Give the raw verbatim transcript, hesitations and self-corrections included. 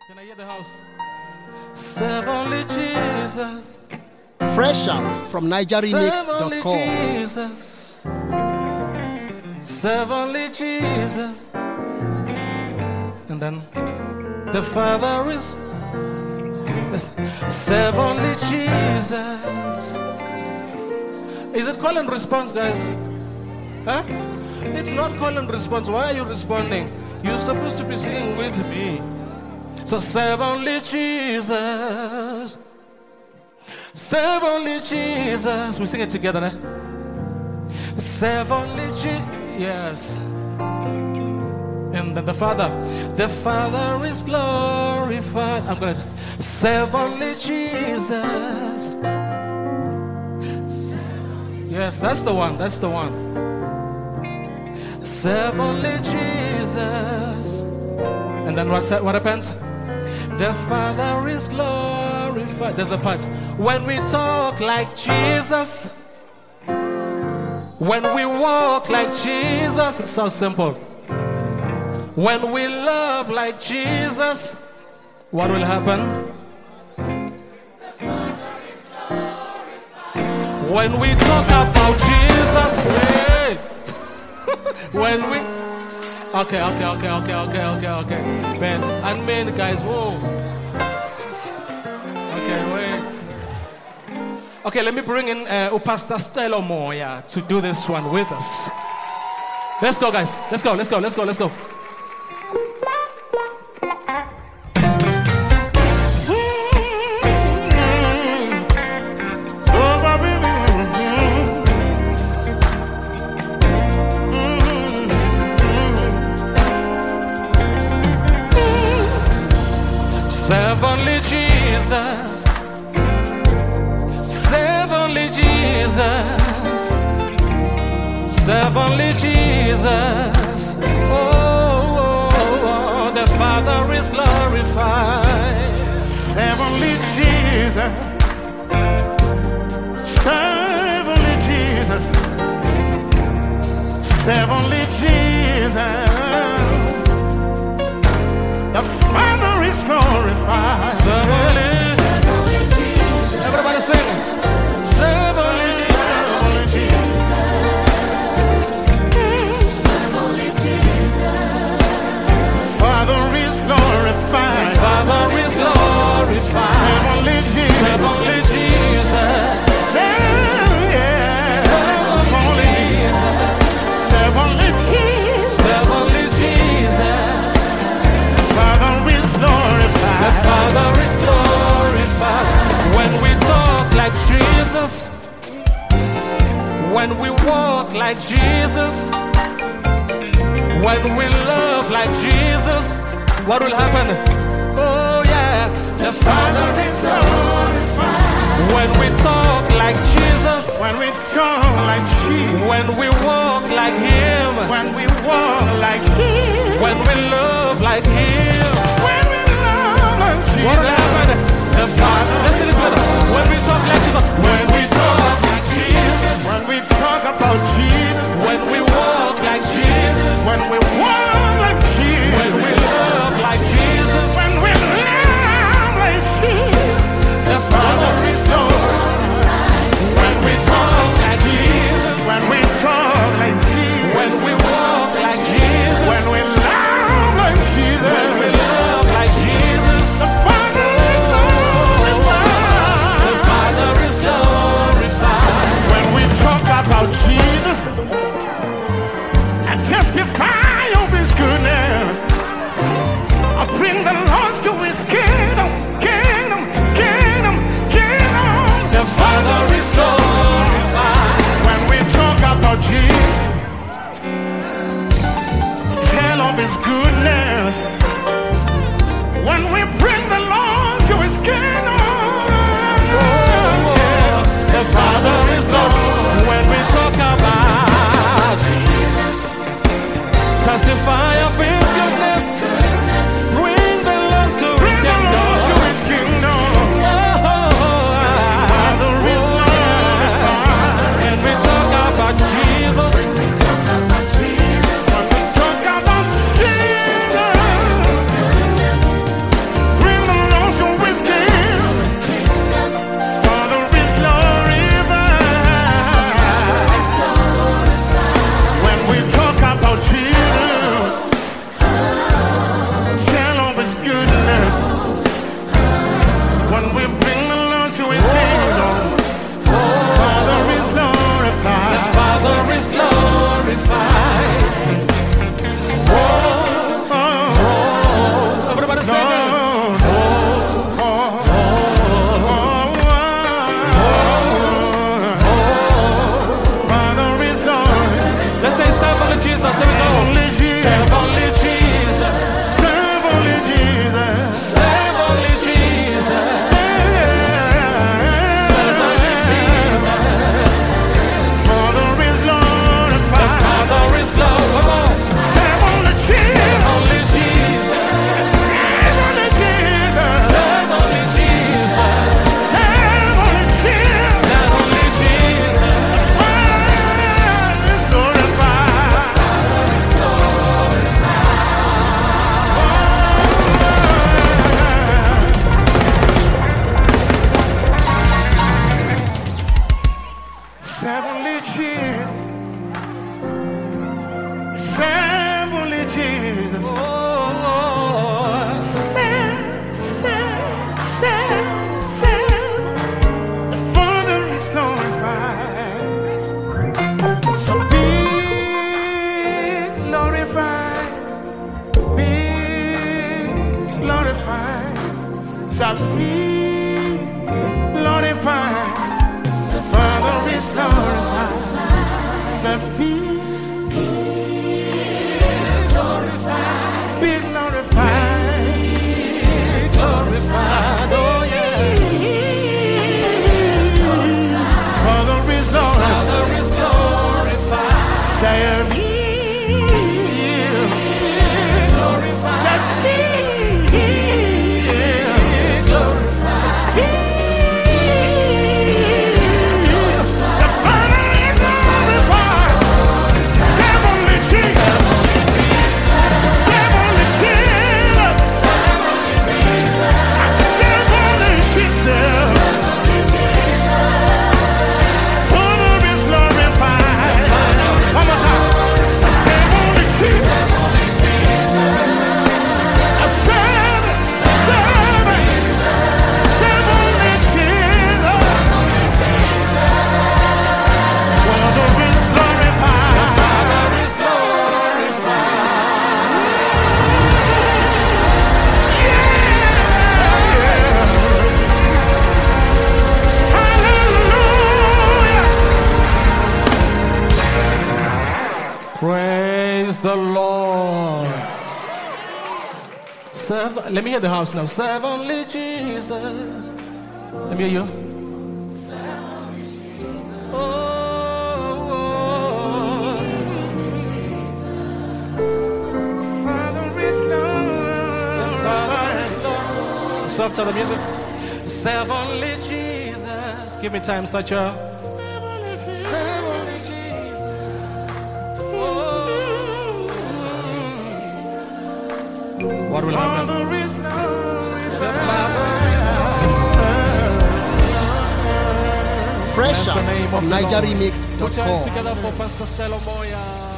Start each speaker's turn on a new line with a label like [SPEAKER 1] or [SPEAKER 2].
[SPEAKER 1] Can I hear the house? Serve only Jesus.
[SPEAKER 2] Fresh out from niger remix dot com.
[SPEAKER 1] Jesus. Serve only Jesus. And then the Father is. Serve only Jesus. Is it call and response, guys? Huh? It's not call and response. Why are you responding? You're supposed to be singing with me. So serve only Jesus. Serve only Jesus. We sing it together now. Serve only Jesus. Yes. And then the Father. The Father is glorified. I'm gonna serve only Jesus. Yes, that's the one. That's the one. Serve only Jesus. And then what's that, what happens? The Father is glorified. There's a part. When we talk like Jesus, when we walk like Jesus, it's so simple. When we love like Jesus, what will happen? When we talk about Jesus, hey. When we okay, okay, okay, okay, okay, okay, okay. Man, and men, guys, whoa. Okay, wait. Okay, let me bring in uh, Pastor Stella Moya to do this one with us. Let's go, guys. Let's go, let's go, let's go, let's go. Serve only Jesus. Serve only Jesus. Serve only Jesus. Oh, oh, oh, the Father is glorified.
[SPEAKER 3] Serve only Jesus. Serve only Jesus. Serve only Jesus. The Father is glorified.
[SPEAKER 1] Serve only, serve only Jesus. Everybody sing. Serve only Jesus.
[SPEAKER 3] Serve only Jesus. Father is glorified.
[SPEAKER 1] Father is glorified.
[SPEAKER 3] Serve only Jesus.
[SPEAKER 1] Serve only Jesus.
[SPEAKER 3] Serve, yeah. Serve only Jesus. Serve only Jesus.
[SPEAKER 1] Serve only Jesus.
[SPEAKER 3] Father is glorified.
[SPEAKER 1] The Father is glorified. When we talk like Jesus, when we walk like Jesus, when we love like Jesus, what will happen? Oh yeah, the Father is glorified. When we talk like Jesus,
[SPEAKER 3] When we talk like Jesus,
[SPEAKER 1] when we walk like Him,
[SPEAKER 3] when we walk like Him,
[SPEAKER 1] when we love like Him,
[SPEAKER 3] when we love like Jesus,
[SPEAKER 1] what will happen? The Father, listen to this with us. When we talk like Jesus, when we talk like Jesus,
[SPEAKER 3] when we talk about Jesus,
[SPEAKER 1] when we walk like Jesus,
[SPEAKER 3] when we walk like Jesus,
[SPEAKER 1] when we love like Jesus,
[SPEAKER 3] when we love like Jesus,
[SPEAKER 1] the Father is Lord. When we talk like Jesus,
[SPEAKER 3] when we talk like Jesus,
[SPEAKER 1] when we walk like Jesus,
[SPEAKER 3] when we love like Jesus,
[SPEAKER 1] when we love like Jesus,
[SPEAKER 3] the Father is glorified.
[SPEAKER 1] the Father is glorified.
[SPEAKER 3] When we talk about Jesus and testify of His goodness, I bring the lost to His kingdom, kingdom, kingdom, kingdom.
[SPEAKER 1] The Father is glorified.
[SPEAKER 3] When we talk about Jesus, tell of His goodness. When we bring the lost to His kingdom,
[SPEAKER 1] Oh, the Father is glorified. When we talk about Jesus, testify of His goodness, bring the lost to His kingdom.
[SPEAKER 3] glorified. Shall be glorified. The Father is glorified. Shall be glorified. Be glorified.
[SPEAKER 1] Be glorified. Oh yeah.
[SPEAKER 3] Father is glorified.
[SPEAKER 1] Father is glorified.
[SPEAKER 3] Shall be glorified. Shall be glorified. The Father is glorified. Heavenly Jesus. Heavenly Jesus. Heavenly Jesus. Father is glorified. One more time. Heavenly Jesus. A seven, seven, sevenly Jesus. Father is glorified.
[SPEAKER 1] Father is
[SPEAKER 3] Hallelujah.
[SPEAKER 1] Praise the Lord. Serve, let me hear the house now. Serve only Jesus. Let me hear you. Oh, oh.
[SPEAKER 3] Father is glorified.
[SPEAKER 1] Soft to the music. Serve only Jesus. Give me time, such a. Serve only Jesus. Oh. What will happen?
[SPEAKER 3] Father is glorified.
[SPEAKER 2] Fresh
[SPEAKER 1] Bless the
[SPEAKER 2] out
[SPEAKER 1] name
[SPEAKER 2] from
[SPEAKER 1] of the
[SPEAKER 2] Niger
[SPEAKER 1] Lord.
[SPEAKER 2] Remix dot
[SPEAKER 1] Put your hands
[SPEAKER 2] com.
[SPEAKER 1] together for Pastor Stella Moya.